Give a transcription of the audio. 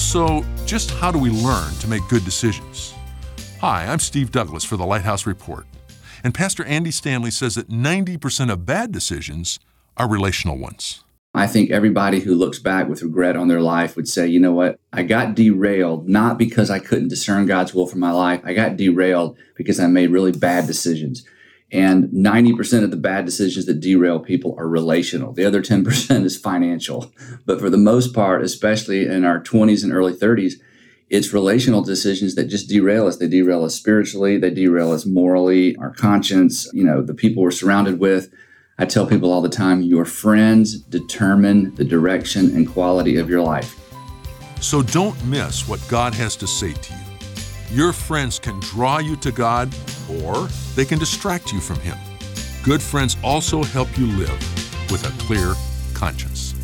So, just how do we learn to make good decisions? Hi, I'm Steve Douglas for the Lighthouse Report. And Pastor Andy Stanley says that 90% of bad decisions are relational ones. I think everybody who looks back with regret on their life would say, you know what, I got derailed not because I couldn't discern God's will for my life. I got derailed because I made really bad decisions. And 90% of the bad decisions that derail people are relational. The other 10% is financial. But for the most part, especially in our 20s and early 30s, it's relational decisions that just derail us. They derail us spiritually. They derail us morally, our conscience, the people we're surrounded with. I tell people all the time, your friends determine the direction and quality of your life. So don't miss what God has to say to you. Your friends can draw you to God, or they can distract you from Him. Good friends also help you live with a clear conscience.